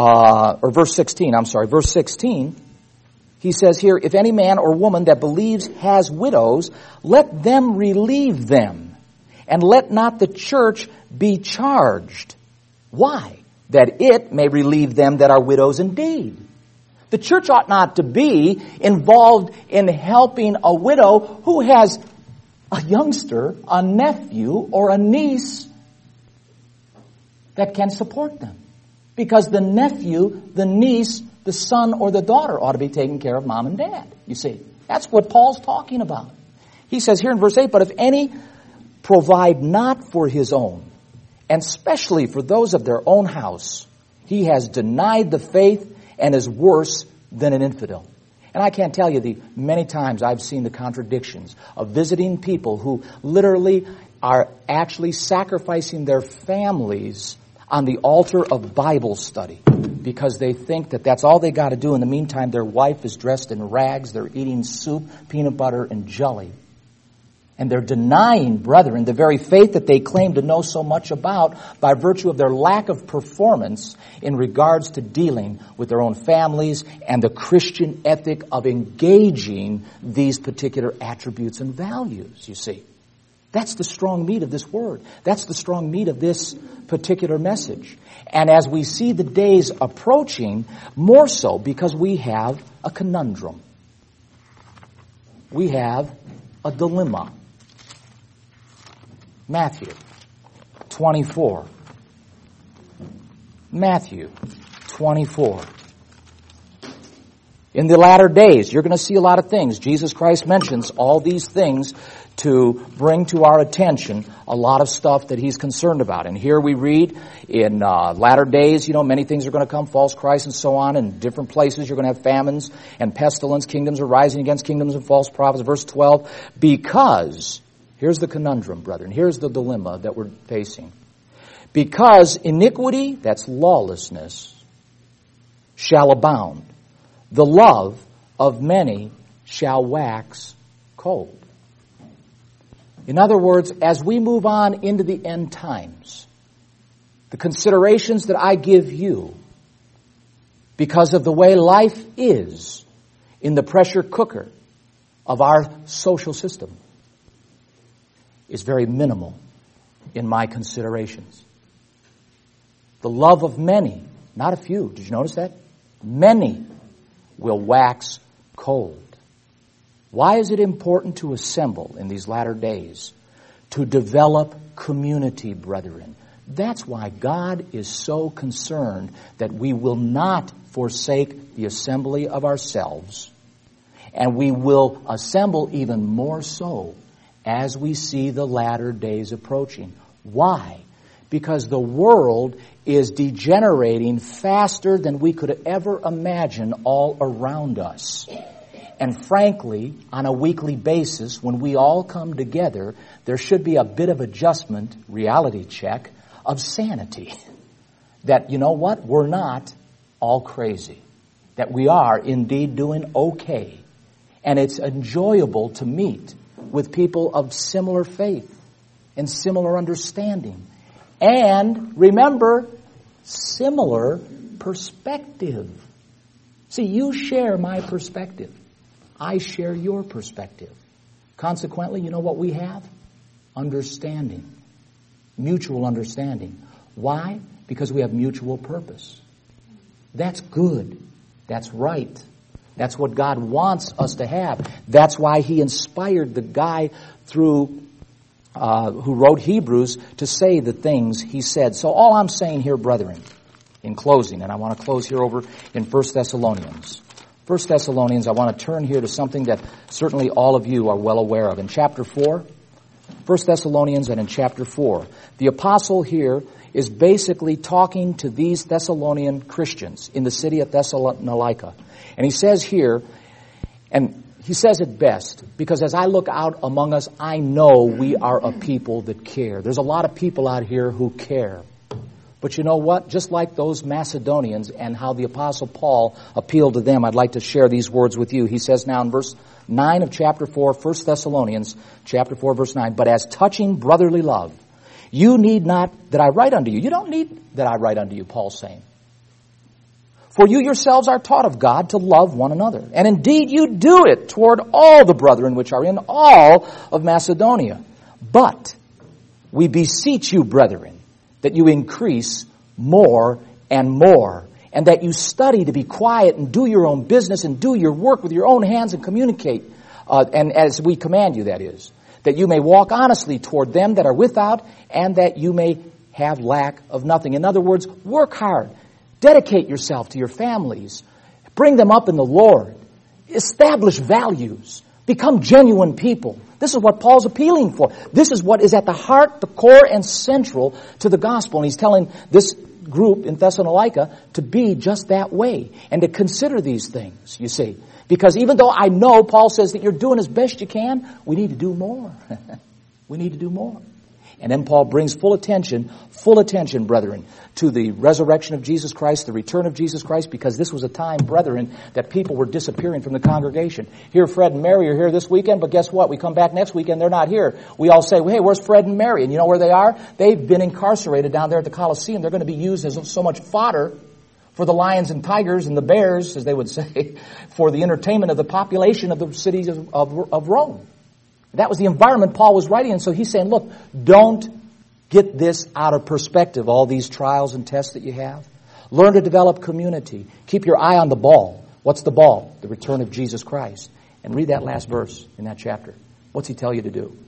he says here, if any man or woman that believes has widows, let them relieve them, and let not the church be charged. Why? That it may relieve them that are widows indeed. The church ought not to be involved in helping a widow who has a youngster, a nephew, or a niece that can support them. Because the nephew, the niece, the son, or the daughter ought to be taking care of mom and dad. You see, that's what Paul's talking about. He says here in verse 8, but if any provide not for his own, and especially for those of their own house, he has denied the faith and is worse than an infidel. And I can't tell you the many times I've seen the contradictions of visiting people who literally are actually sacrificing their families on the altar of Bible study because they think that that's all they got to do. In the meantime, their wife is dressed in rags, they're eating soup, peanut butter, and jelly. And they're denying, brethren, the very faith that they claim to know so much about by virtue of their lack of performance in regards to dealing with their own families and the Christian ethic of engaging these particular attributes and values, you see. That's the strong meat of this word. That's the strong meat of this particular message. And as we see the days approaching, more so because we have a conundrum. We have a dilemma. Matthew 24. Matthew 24. In the latter days, you're going to see a lot of things. Jesus Christ mentions all these things to bring to our attention a lot of stuff that he's concerned about. And here we read in latter days, many things are going to come, false Christ and so on. In different places, you're going to have famines and pestilence. Kingdoms are rising against kingdoms and false prophets. Verse 12, because, here's the conundrum, brethren. Here's the dilemma that we're facing. Because iniquity, that's lawlessness, shall abound, the love of many shall wax cold. In other words, as we move on into the end times, the considerations that I give you, because of the way life is in the pressure cooker of our social system, is very minimal in my considerations. The love of many, not a few, did you notice that? Many will wax cold. Why is it important to assemble in these latter days? To develop community, brethren. That's why God is so concerned that we will not forsake the assembly of ourselves, and we will assemble even more so as we see the latter days approaching. Why? Because the world is degenerating faster than we could ever imagine all around us. And frankly, on a weekly basis, when we all come together, there should be a bit of adjustment, reality check, of sanity. That, you know what, we're not all crazy. That we are indeed doing okay. And it's enjoyable to meet with people of similar faith and similar understanding. And remember, similar perspective. See, you share my perspective. I share your perspective. Consequently, you know what we have? Understanding. Mutual understanding. Why? Because we have mutual purpose. That's good. That's right. That's what God wants us to have. That's why He inspired the guy who wrote Hebrews to say the things he said. So all I'm saying here, brethren, in closing, and I want to close here over in 1 Thessalonians. 1 Thessalonians, I want to turn here to something that certainly all of you are well aware of. In chapter 4, 1 Thessalonians and in chapter 4, the apostle here is basically talking to these Thessalonian Christians in the city of Thessalonica. And he says here, and he says it best, because as I look out among us, I know we are a people that care. There's a lot of people out here who care. But you know what? Just like those Macedonians and how the Apostle Paul appealed to them, I'd like to share these words with you. He says now in verse 9 of chapter 4, 1 Thessalonians, chapter 4, verse 9, but as touching brotherly love, you need not that I write unto you. You don't need that I write unto you, Paul's saying. For you yourselves are taught of God to love one another. And indeed you do it toward all the brethren which are in all of Macedonia. But we beseech you, brethren, that you increase more and more, and that you study to be quiet and do your own business and do your work with your own hands and communicate, and as we command you, that is, that you may walk honestly toward them that are without, and that you may have lack of nothing. In other words, work hard. Dedicate yourself to your families. Bring them up in the Lord. Establish values. Become genuine people. This is what Paul's appealing for. This is what is at the heart, the core, and central to the gospel. And he's telling this group in Thessalonica to be just that way and to consider these things, you see. Because even though I know Paul says that you're doing as best you can, we need to do more. We need to do more. And then Paul brings full attention, brethren, to the resurrection of Jesus Christ, the return of Jesus Christ, because this was a time, brethren, that people were disappearing from the congregation. Here, Fred and Mary are here this weekend, but guess what? We come back next weekend, they're not here. We all say, well, hey, where's Fred and Mary? And you know where they are? They've been incarcerated down there at the Colosseum. They're going to be used as so much fodder for the lions and tigers and the bears, as they would say, for the entertainment of the population of the cities of Rome. That was the environment Paul was writing in. So he's saying, look, don't get this out of perspective, all these trials and tests that you have. Learn to develop community. Keep your eye on the ball. What's the ball? The return of Jesus Christ. And read that last verse in that chapter. What's he tell you to do?